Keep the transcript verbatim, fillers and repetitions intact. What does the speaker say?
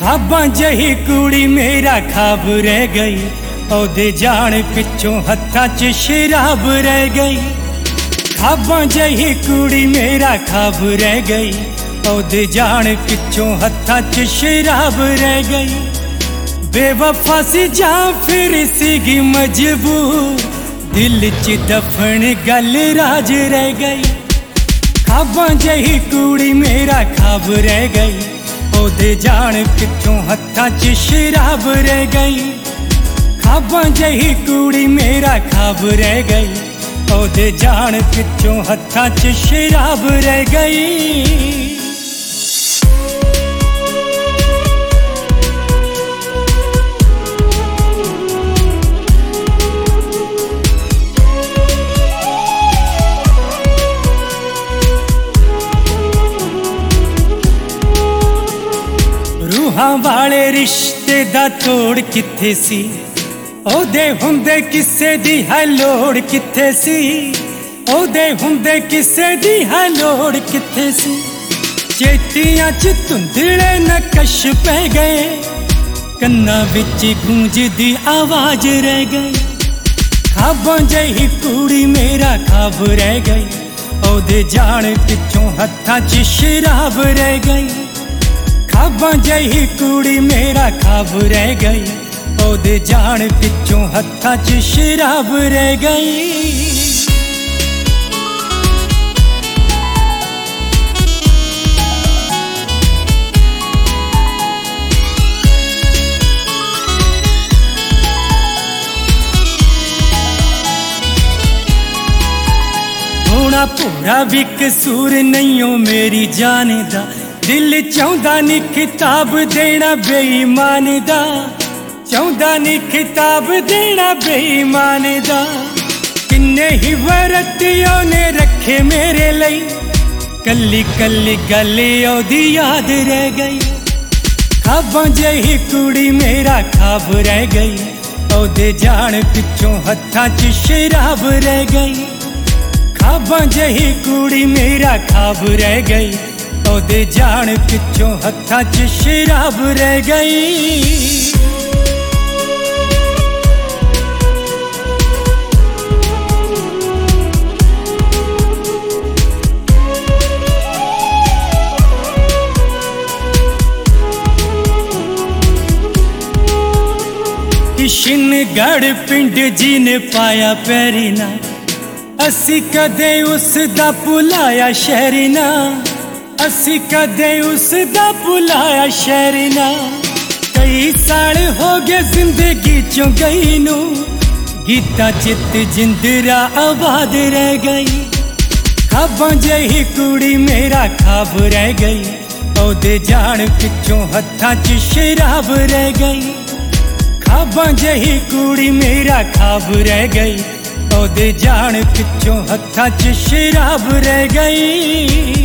खाबां जही कुड़ी मेरा खाब रह गई, ओदे जान पिछों हत्थां च शराब रह गई। खाबां जही कुड़ी मेरा खाब रह गई, ओदे जान पिछों हत्थां च शराब रह गई। बेवफा सी जां फिर सीगी मजबूर, दिल च दफन गल राज रह गई। खाबां जही कुड़ी मेरा खाब रह गई, ओदे जान पिछों हत्थां च शराब रह गई। खाबां जही कुड़ी मेरा खाब रह गई, ओदे जान पिछों हत्थां च शराब रह गई। रूहां वाले रिश्ते दा तोड़ किथे सी, ओदे हुंदे किसे दी है लोड़ किथे सी। ओदे हुंदे किसे दी है लोड़ किथे सी। चेटियां च धुंधले नकश पै गए, कन्ना विच गूंजदी आवाज रह गई। खाबां जही कुड़ी मेरा खाब रह गई, ओदे जान पिछों हत्थां च शराब रह गई। खाबां जही कुड़ी मेरा खाब रह गई, ओदे जान पिछों हत्थां च शराब रह गई। होना पूरा भी कसूर नहीं हो मेरी जान दा, दिल चाहुंदा नी खिताब देना बेईमान दा। चाहुंदा नी खिताब देना बेईमान दा। किन्ने ही वरत ओने रखे मेरे लई, कल्ली कल्ली गल ओदी याद रह गई। खाबां जही कुड़ी मेरा खाब रह गई, ओदे जान पिछों हत्थां च शराब रह गई। खाबां जही कुड़ी मेरा खाब रह गई, ओदे जान पिछों हत्थां च शराब रह गई। किशनगढ़ पिंड जी ने पाया पैरी ना, असी कदे उसदा भुलाया शहरी ना। असी कदे उसदा भुलाया शहरी ना। कई साल हो गए जिंदगी चों गई नू, गीता चित जिंदरा आबाद रह गई। खाबां जही कुड़ी मेरा खाब रह गई, ओदे जान पिछों हत्थां च शराब रह गई। खाबां जही कुड़ी मेरा खाब रह गई, ओदे जान पिछों हत्थां च शराब रह गई।